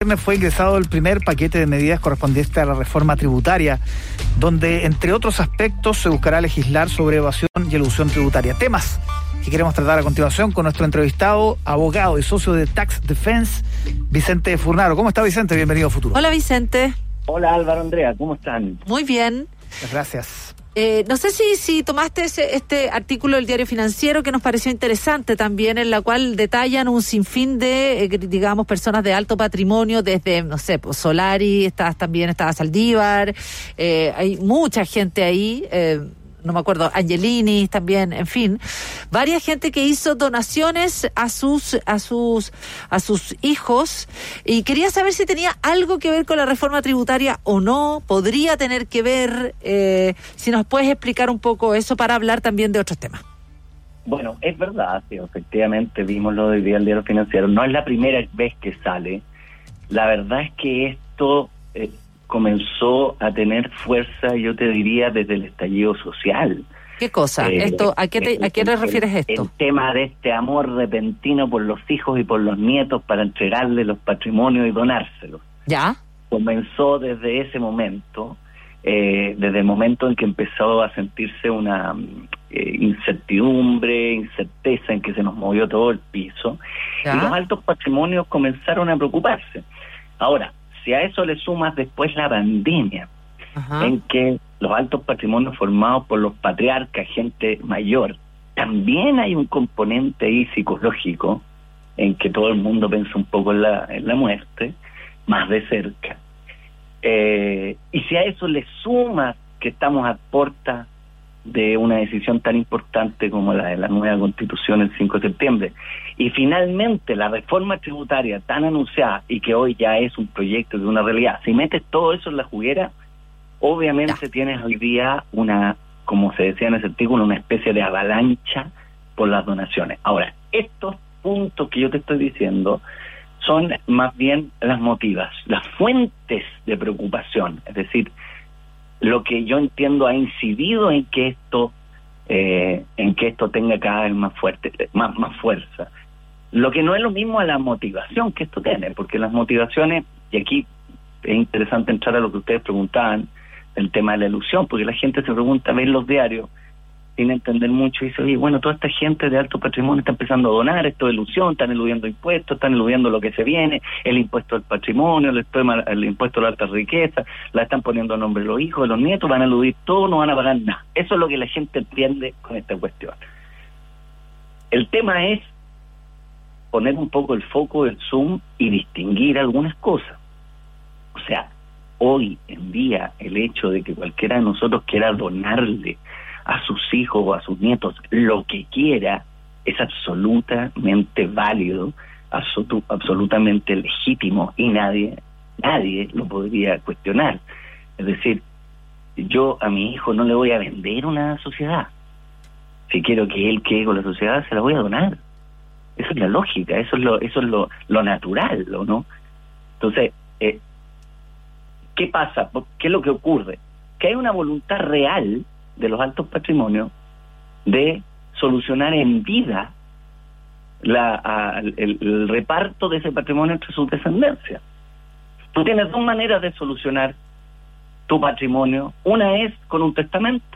Fue ingresado el primer paquete de medidas correspondiente a la reforma tributaria, donde, entre otros aspectos, se buscará legislar sobre evasión y elusión tributaria. Temas que queremos tratar a continuación con nuestro entrevistado, abogado y socio de Tax Defense, Vicente Furnaro. ¿Cómo está, Vicente? Bienvenido a Futuro. Hola, Vicente. Hola, Álvaro, Andrea, ¿cómo están? Muy bien. Muchas gracias. No sé si tomaste este artículo del Diario Financiero que nos pareció interesante también, en la cual detallan un sinfín de, digamos, personas de alto patrimonio, desde, no sé, pues Solari, estaba Saldívar, hay mucha gente ahí, no me acuerdo, Angelini también, en fin, varias gente que hizo donaciones a sus hijos, y quería saber si tenía algo que ver con la reforma tributaria o no, podría tener que ver, si nos puedes explicar un poco eso para hablar también de otros temas. Bueno, es verdad, sí, efectivamente vimos lo del Diario Financiero, no es la primera vez que sale, la verdad es que esto comenzó a tener fuerza, yo te diría, desde el estallido social. ¿Qué cosa? ¿A qué te refieres esto? El tema de este amor repentino por los hijos y por los nietos para entregarle los patrimonios y donárselos. ¿Ya? Comenzó desde ese momento, desde el momento en que empezó a sentirse una incerteza en que se nos movió todo el piso. ¿Ya? Y los altos patrimonios comenzaron a preocuparse. Ahora, si a eso le sumas después la pandemia, ajá, en que los altos patrimonios formados por los patriarcas, gente mayor, también hay un componente ahí psicológico en que todo el mundo piensa un poco en la muerte, más de cerca. Y si a eso le sumas que estamos a puerta de una decisión tan importante como la de la nueva Constitución el 5 de septiembre, y finalmente la reforma tributaria tan anunciada y que hoy ya es un proyecto de una realidad, si metes todo eso en la juguera, obviamente tienes hoy día una, como se decía en ese artículo, una especie de avalancha por las donaciones. Ahora, estos puntos que yo te estoy diciendo son más bien las fuentes de preocupación, es decir, lo que yo entiendo ha incidido en que esto tenga cada vez más fuerza. Lo que no es lo mismo a la motivación que esto tiene, porque las motivaciones, y aquí es interesante entrar a lo que ustedes preguntaban, el tema de la elusión, porque la gente se pregunta, ve los diarios sin entender mucho y dice, oye, bueno, toda esta gente de alto patrimonio está empezando a donar, esto es elusión, están eludiendo impuestos, están eludiendo lo que se viene, el impuesto al patrimonio, el impuesto a la alta riqueza, la están poniendo a nombre de los hijos, de los nietos, van a eludir todo, no van a pagar nada. Eso es lo que la gente entiende con esta cuestión. El tema es poner un poco el foco del zoom y distinguir algunas cosas. O sea, hoy en día el hecho de que cualquiera de nosotros quiera donarle a sus hijos o a sus nietos lo que quiera es absolutamente válido, absolutamente legítimo, y nadie lo podría cuestionar. Es decir, yo a mi hijo no le voy a vender una sociedad. Si quiero que él quede con la sociedad, se la voy a donar. Eso es la lógica, eso es lo natural, ¿no? Entonces, ¿qué pasa? ¿Qué es lo que ocurre? Que hay una voluntad real de los altos patrimonios de solucionar en vida el reparto de ese patrimonio entre sus descendencias. Tú tienes dos maneras de solucionar tu patrimonio. Una es con un testamento,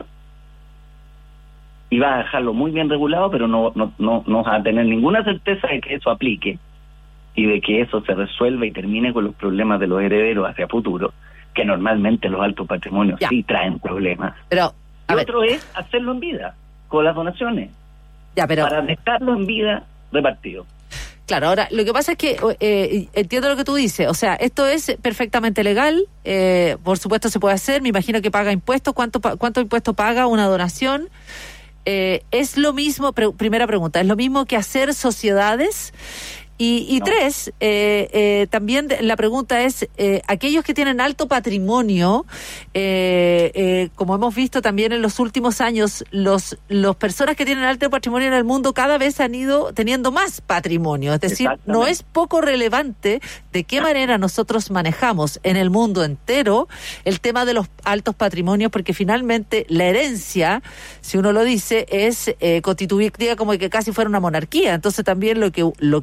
y vas a dejarlo muy bien regulado, pero no vas a tener ninguna certeza de que eso aplique y de que eso se resuelva y termine con los problemas de los herederos hacia futuro, que normalmente los altos patrimonios sí traen problemas. Pero y otro es hacerlo en vida, con las donaciones, para dejarlo en vida repartido. Claro, ahora, lo que pasa es que entiendo lo que tú dices, o sea, esto es perfectamente legal, por supuesto se puede hacer, me imagino que paga impuestos, ¿cuánto impuesto paga una donación? Es lo mismo, primera pregunta, ¿es lo mismo que hacer sociedades? Y no. Tres, también la pregunta es, aquellos que tienen alto patrimonio, como hemos visto también en los últimos años, los personas que tienen alto patrimonio en el mundo cada vez han ido teniendo más patrimonio. Es decir, no es poco relevante de qué manera nosotros manejamos en el mundo entero el tema de los altos patrimonios, porque finalmente la herencia, si uno lo dice, es constituida como que casi fuera una monarquía. Entonces también lo que entiendo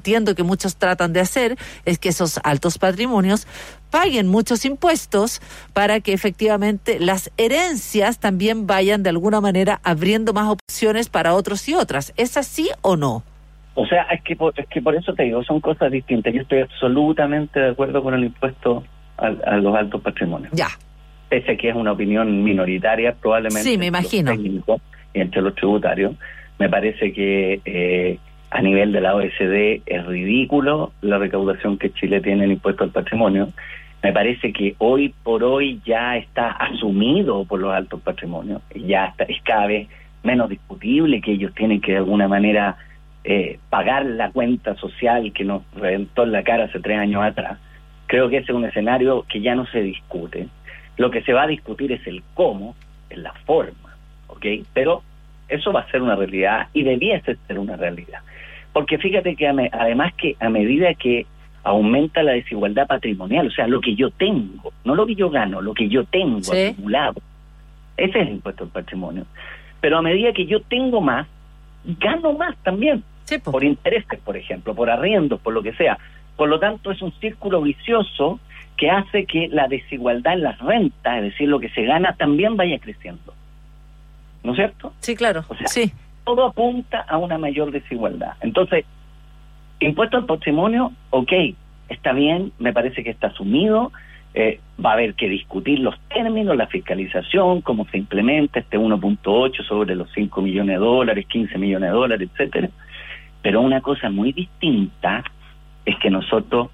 entiendo que muchos tratan de hacer, es que esos altos patrimonios paguen muchos impuestos para que efectivamente las herencias también vayan de alguna manera abriendo más opciones para otros y otras. ¿Es así o no? O sea, es que por eso te digo, son cosas distintas. Yo estoy absolutamente de acuerdo con el impuesto a los altos patrimonios. Ya. Pese a que es una opinión minoritaria, probablemente. Sí, me imagino. Entre los técnicos y entre los tributarios. Me parece que a nivel de la OECD es ridículo la recaudación que Chile tiene en impuesto al patrimonio. Me parece que hoy por hoy ya está asumido por los altos patrimonios. Ya es cada vez menos discutible que ellos tienen que de alguna manera pagar la cuenta social que nos reventó en la cara hace 3 años atrás. Creo que ese es un escenario que ya no se discute. Lo que se va a discutir es el cómo, es la forma, ¿ok? Pero eso va a ser una realidad y debiese ser una realidad. Porque fíjate que además que a medida que aumenta la desigualdad patrimonial, o sea, lo que yo tengo, no lo que yo gano, lo que yo tengo acumulado, ese es el impuesto al patrimonio. Pero a medida que yo tengo más, gano más también, por intereses, por ejemplo, por arriendos, por lo que sea. Por lo tanto, es un círculo vicioso que hace que la desigualdad en las rentas, es decir, lo que se gana, también vaya creciendo. ¿No es cierto? Sí, claro. O sea, sí. Todo apunta a una mayor desigualdad. Entonces, impuesto al patrimonio, ok, está bien, me parece que está asumido, va a haber que discutir los términos, la fiscalización, cómo se implementa este 1.8 sobre los 5 millones de dólares, 15 millones de dólares, etcétera. Pero una cosa muy distinta es que nosotros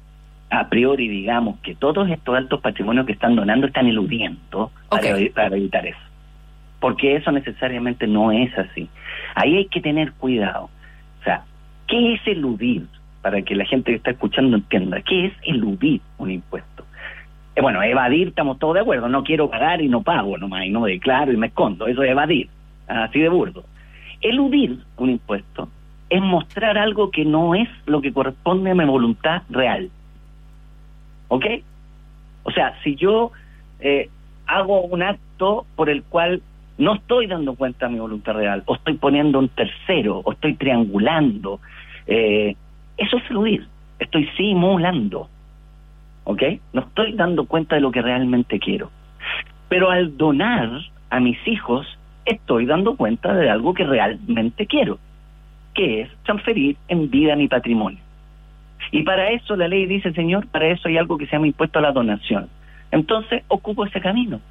a priori digamos que todos estos altos patrimonios que están donando están eludiendo para evitar eso. Porque eso necesariamente no es así. Ahí hay que tener cuidado. O sea, ¿qué es eludir? Para que la gente que está escuchando entienda. ¿Qué es eludir un impuesto? Bueno, evadir, estamos todos de acuerdo. No quiero pagar y no pago nomás, y no declaro y me escondo. Eso es evadir. Así de burdo. Eludir un impuesto es mostrar algo que no es lo que corresponde a mi voluntad real. ¿Ok? O sea, si yo hago un acto por el cual no estoy dando cuenta de mi voluntad real, o estoy poniendo un tercero, o estoy triangulando, eso es eludir. Estoy simulando. ¿Ok? No estoy dando cuenta de lo que realmente quiero. Pero al donar a mis hijos, estoy dando cuenta de algo que realmente quiero, que es transferir en vida mi patrimonio. Y para eso la ley dice, señor, para eso hay algo que se llama impuesto a la donación. Entonces, ocupo ese camino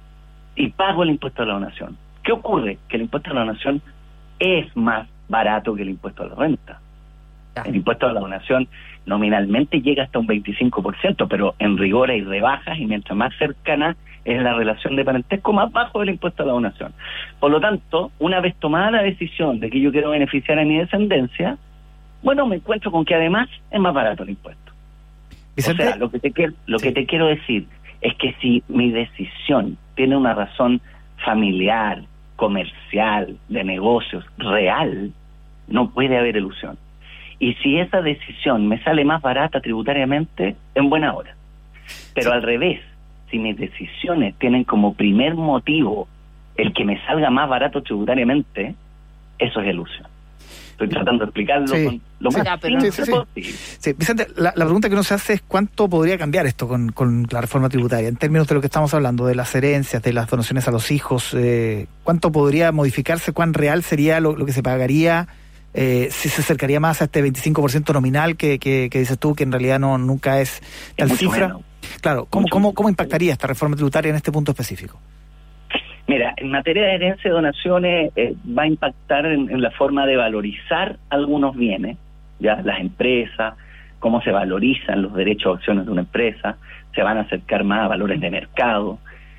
y pago el impuesto a la donación. ¿Qué ocurre? Que el impuesto a la donación es más barato que el impuesto a la renta. El impuesto a la donación nominalmente llega hasta un 25%, pero en rigor hay rebajas y mientras más cercana es la relación de parentesco, más bajo el impuesto a la donación. Por lo tanto, una vez tomada la decisión de que yo quiero beneficiar a mi descendencia, bueno, me encuentro con que además es más barato el impuesto. ¿Vicente? O sea, lo que te quiero decir es que si mi decisión tiene una razón familiar, comercial, de negocios, real, no puede haber ilusión. Y si esa decisión me sale más barata tributariamente, en buena hora. Pero al revés, si mis decisiones tienen como primer motivo el que me salga más barato tributariamente, eso es ilusión. Estoy tratando de explicarlo con lo más simple posible. Sí, Vicente, la pregunta que uno se hace es ¿cuánto podría cambiar esto con la reforma tributaria? En términos de lo que estamos hablando, de las herencias, de las donaciones a los hijos, ¿cuánto podría modificarse? ¿Cuán real sería lo que se pagaría? Si se acercaría más a este 25% nominal que dices tú, que en realidad nunca es tal cifra. Menos. Claro, ¿cómo impactaría esta reforma tributaria en este punto específico? Mira, en materia de herencia y donaciones va a impactar en la forma de valorizar algunos bienes, ya las empresas, cómo se valorizan los derechos de acciones de una empresa, se van a acercar más a valores de mercado,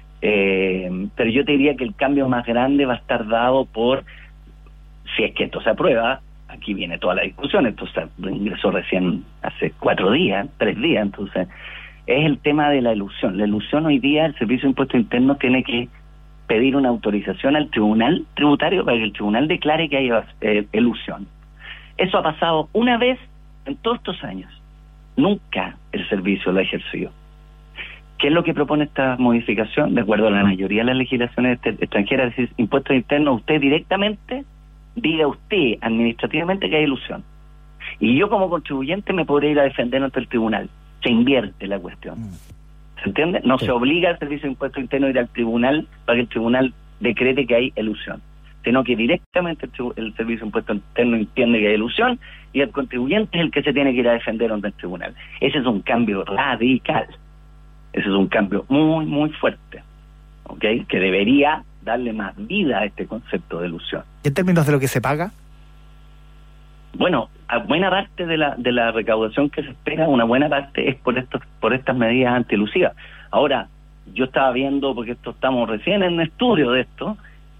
pero yo te diría que el cambio más grande va a estar dado por, si es que esto se aprueba, aquí viene toda la discusión, esto se ingresó recién hace 3 días, entonces es el tema de la elusión. La elusión hoy día, el Servicio de Impuesto Interno tiene que pedir una autorización al Tribunal Tributario para que el Tribunal declare que hay elusión. Eso ha pasado una vez en todos estos años. Nunca el servicio lo ha ejercido. ¿Qué es lo que propone esta modificación? De acuerdo a la mayoría de las legislaciones extranjeras, es decir, impuestos internos, usted directamente diga usted administrativamente que hay elusión. Y yo como contribuyente me podré ir a defender ante el tribunal. Se invierte la cuestión. ¿Se entiende? No se obliga al Servicio de Impuestos Internos a ir al tribunal para que el tribunal decrete que hay elusión, sino que directamente el Servicio de Impuestos Internos entiende que hay elusión y el contribuyente es el que se tiene que ir a defender ante el tribunal. Ese es un cambio radical. Ese es un cambio muy, muy fuerte, ¿ok? Que debería darle más vida a este concepto de elusión. ¿Y en términos de lo que se paga? Bueno, a buena parte de la recaudación que se espera, una buena parte es por estas medidas antielusivas. Ahora, yo estaba viendo, porque estamos recién en un estudio de esto,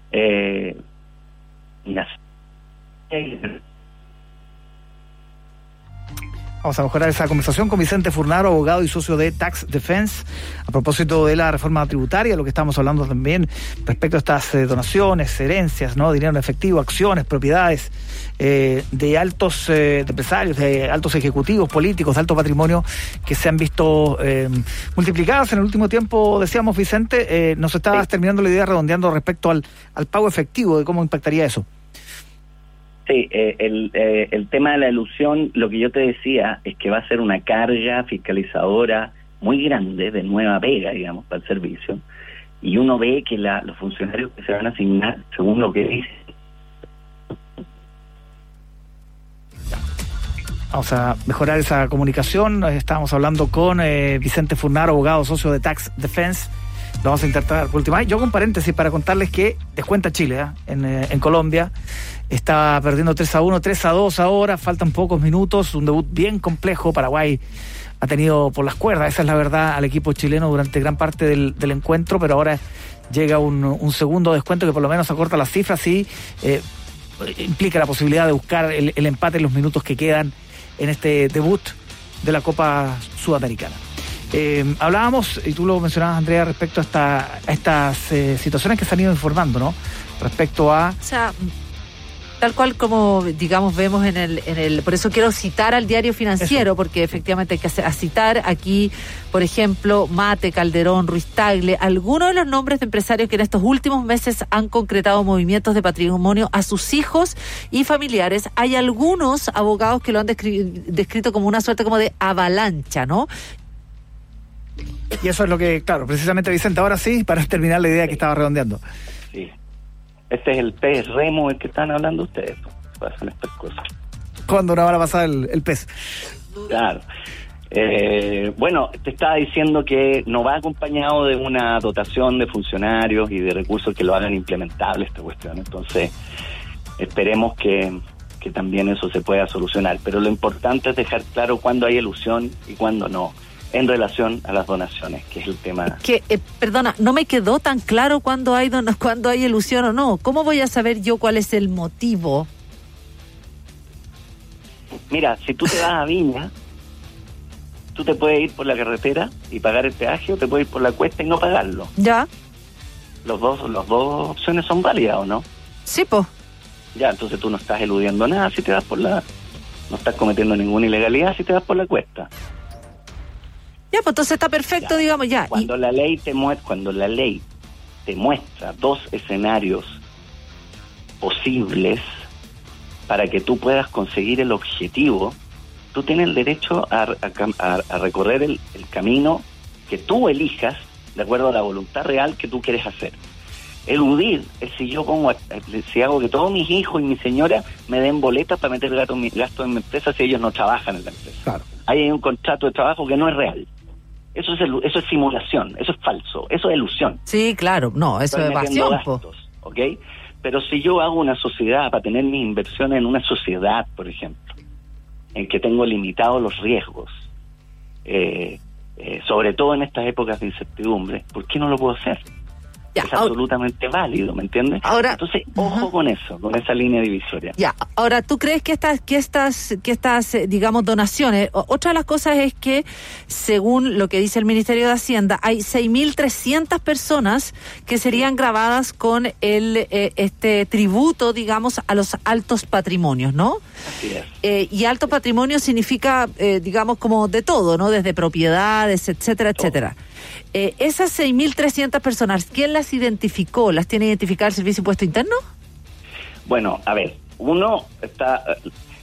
Vamos a mejorar esa conversación con Vicente Furnaro, abogado y socio de Tax Defense, a propósito de la reforma tributaria, lo que estamos hablando también respecto a estas donaciones, herencias, ¿no? Dinero en efectivo, acciones, propiedades de altos empresarios, de altos ejecutivos políticos, de alto patrimonio, que se han visto multiplicadas en el último tiempo. Decíamos, Vicente, nos estabas terminando la idea redondeando respecto al pago efectivo, de cómo impactaría eso. Sí, el tema de la elusión, lo que yo te decía es que va a ser una carga fiscalizadora muy grande, de nueva pega, digamos, para el servicio, y uno ve que los funcionarios que se van a asignar, según lo que dice. Vamos a mejorar esa comunicación. Estábamos hablando con Vicente Furnaro, abogado socio de Tax Defense. Lo vamos a intentar por última vez. Yo con paréntesis para contarles que descuenta Chile en Colombia. Está perdiendo 3-1, 3-2 ahora, faltan pocos minutos, un debut bien complejo. Paraguay ha tenido por las cuerdas, esa es la verdad, al equipo chileno durante gran parte del encuentro, pero ahora llega un segundo descuento que por lo menos acorta las cifras y implica la posibilidad de buscar el empate en los minutos que quedan en este debut de la Copa Sudamericana. Hablábamos, y tú lo mencionabas, Andrea, respecto a estas situaciones que se han ido informando, ¿no? Respecto a... O sea, tal cual como, digamos, vemos en el por eso quiero citar al Diario Financiero, eso, porque efectivamente hay que citar aquí, por ejemplo, Mate, Calderón, Ruiz Tagle, algunos de los nombres de empresarios que en estos últimos meses han concretado movimientos de patrimonio a sus hijos y familiares. Hay algunos abogados que lo han descrito como una suerte como de avalancha, ¿no? Y eso es lo que, claro, precisamente, Vicente, ahora sí, para terminar la idea que estaba redondeando. Sí. Este es el pez remo el que están hablando ustedes. Pasan estas cosas. ¿Cuándo no van a pasar el pez? Claro. Bueno, te estaba diciendo que no va acompañado de una dotación de funcionarios y de recursos que lo hagan implementable esta cuestión. Entonces, esperemos que también eso se pueda solucionar. Pero lo importante es dejar claro cuándo hay elusión y cuándo no, en relación a las donaciones, que es el tema. Que, perdona, no me quedó tan claro cuándo hay elusión o no. ¿Cómo voy a saber yo cuál es el motivo? Mira, si tú te vas a Viña, tú te puedes ir por la carretera y pagar el peaje, o te puedes ir por la cuesta y no pagarlo. Ya. Las dos opciones son válidas, ¿o no? Sí, pues. Ya, entonces tú no estás eludiendo nada si te vas no estás cometiendo ninguna ilegalidad si te vas por la cuesta. Ya, pues entonces está perfecto, ya, digamos, ya. Cuando la ley te muestra dos escenarios posibles para que tú puedas conseguir el objetivo, tú tienes el derecho a recorrer el camino que tú elijas de acuerdo a la voluntad real que tú quieres hacer. Eludir es si hago que todos mis hijos y mi señora me den boletas para meter gastos en mi empresa si ellos no trabajan en la empresa. Claro. Ahí hay un contrato de trabajo que no es real. Eso es simulación, eso es falso, eso es ilusión. Sí, claro, no, eso es evasión. ¿Ok? Pero si yo hago una sociedad para tener mis inversiones en una sociedad, por ejemplo, en que tengo limitados los riesgos, sobre todo en estas épocas de incertidumbre, ¿por qué no lo puedo hacer? Ya, es absolutamente válido, ¿me entiendes? Ahora, entonces, ojo con eso, con esa línea divisoria. Ya, ahora, ¿tú crees que estas digamos, donaciones, otra de las cosas es que, según lo que dice el Ministerio de Hacienda, hay 6.300 personas que serían gravadas con este tributo, digamos, a los altos patrimonios, ¿no? Así es. Y alto patrimonio significa, digamos, como de todo, ¿no? Desde propiedades, etcétera, etcétera. Esas 6.300 personas, ¿quién las identificó? ¿Las tiene identificado el Servicio de Impuesto Interno? Bueno, a ver, uno está...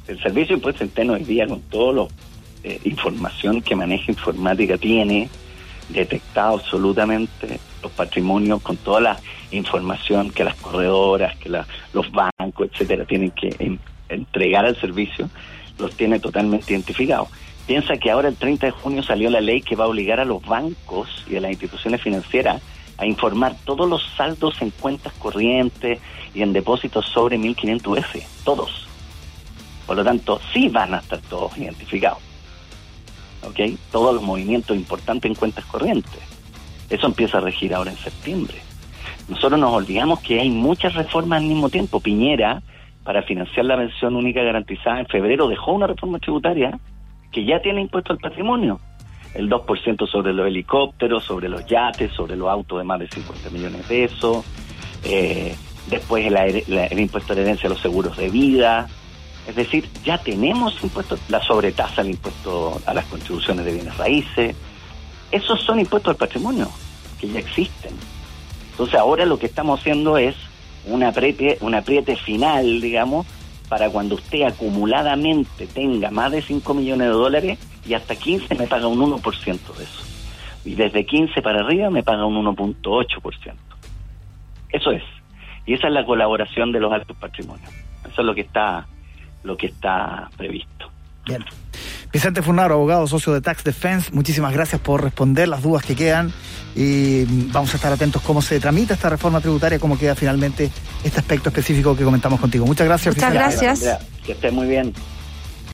El Servicio de Impuestos Internos hoy día, con toda la información que maneja informática, tiene detectado absolutamente los patrimonios con toda la información que las corredoras, que los bancos, etcétera, tienen que entregar al servicio, los tiene totalmente identificados. Piensa que ahora el 30 de junio salió la ley que va a obligar a los bancos y a las instituciones financieras a informar todos los saldos en cuentas corrientes y en depósitos sobre 1.500 UF, todos. Por lo tanto, sí van a estar todos identificados. ¿Ok? Todos los movimientos importantes en cuentas corrientes. Eso empieza a regir ahora en septiembre. Nosotros nos olvidamos que hay muchas reformas al mismo tiempo. Piñera, para financiar la pensión única garantizada, en febrero dejó una reforma tributaria que ya tiene impuesto al patrimonio. El 2% sobre los helicópteros, sobre los yates, sobre los autos de más de 50 millones de pesos. Después el impuesto de herencia a los seguros de vida. Es decir, ya tenemos impuestos, la sobretasa al impuesto a las contribuciones de bienes raíces. Esos son impuestos al patrimonio, que ya existen. Entonces ahora lo que estamos haciendo es un apriete final, digamos, para cuando usted acumuladamente tenga más de 5 millones de dólares y hasta 15 me paga un 1% de eso. Y desde 15 para arriba me paga un 1.8%. Eso es. Y esa es la colaboración de los altos patrimonios. Eso es lo que está previsto. Bien. Vicente Furnaro, abogado, socio de Tax Defense, muchísimas gracias por responder las dudas que quedan y vamos a estar atentos cómo se tramita esta reforma tributaria, cómo queda finalmente este aspecto específico que comentamos contigo. Muchas gracias. Muchas gracias. Que esté muy bien.